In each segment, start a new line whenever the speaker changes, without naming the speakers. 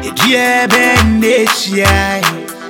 Yeah, ben nature.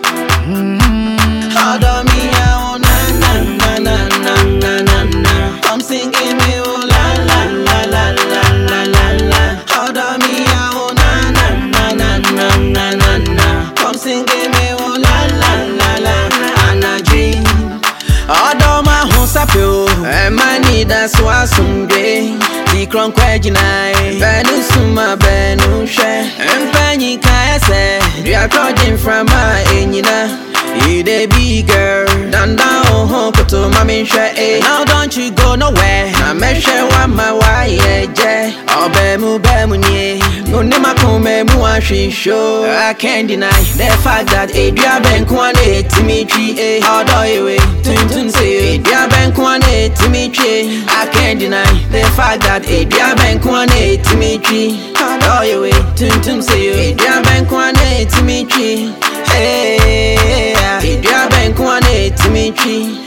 Order me out, na na na na na na na na. Come sing me, oh la la la la la la la la. Order me out, na na na na na na na na. Come sing me, oh la la la la. Anna dream. Order my home sapio. I need a swasumbe. The crown kwejina. Benu suma benu she. Empanyi kaese. We are calling from my enina. You the big girl, down down, koto mami share. Now don't you go nowhere. Na me share wa my why je. Obemu bemu nye. Unema kume mu show. I can't deny the fact that Adria Ben Kwane Timitri. How you tun say Adria Ben Kwane Timitri. I can't deny the fact that Adria Ben Kwane Timitri. How you tun say Adria Ben Kwane Timitri. Hey, Adria Ben Kwane Timitri.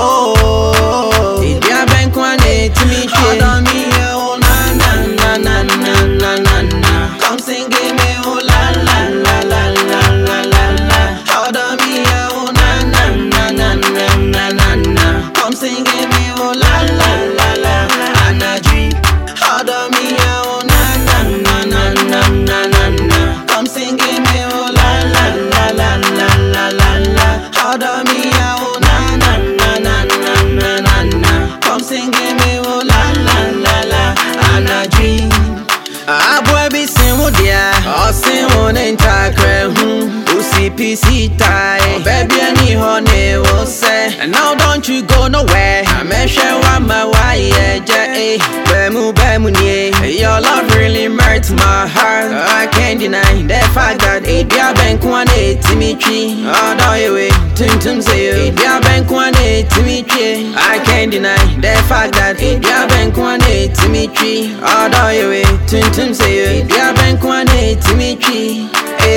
Oh, Adria Ben Kwane Timitri. Order me, oh na na na na na na na na. Come sing me, oh la la la la la la la la. Order me, oh na na na na na na na na. Come sing me, oh la la la la. Anna dream. Order me, oh na na na na na na na na. Come sing me, oh la la la la la la la la. Order me, oh na na na na na na na na. Come sing me, oh la la la la. Anna dream. Aboy bi sin wo dia, o sin wo ne ntakra hu. Usi PC tie, baby any honey will say. And now don't you go nowhere. I measure what my why je. Bemu nie. Your love really melts my heart. I can't deny the fact that Adria Ben Kwane Timitri. Order you tun say Adria Ben Kwane Timitri. I can't deny the fact that Adria Ben Kwane Timitri. Order you tun say Adria Ben Kwane Timitri.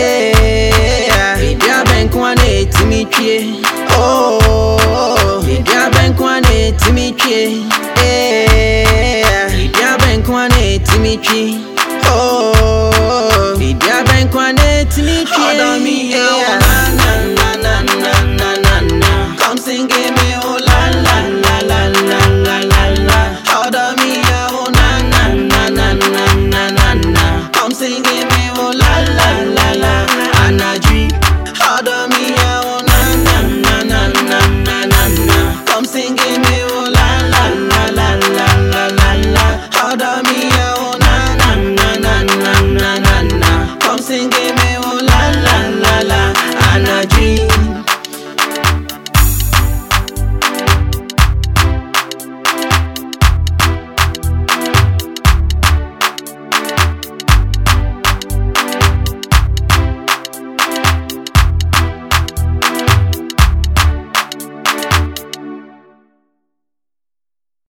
Adria Ben Kwane Timitri. Oh, Adria Ben Kwane Timitri. Adria Ben Kwane Timitri.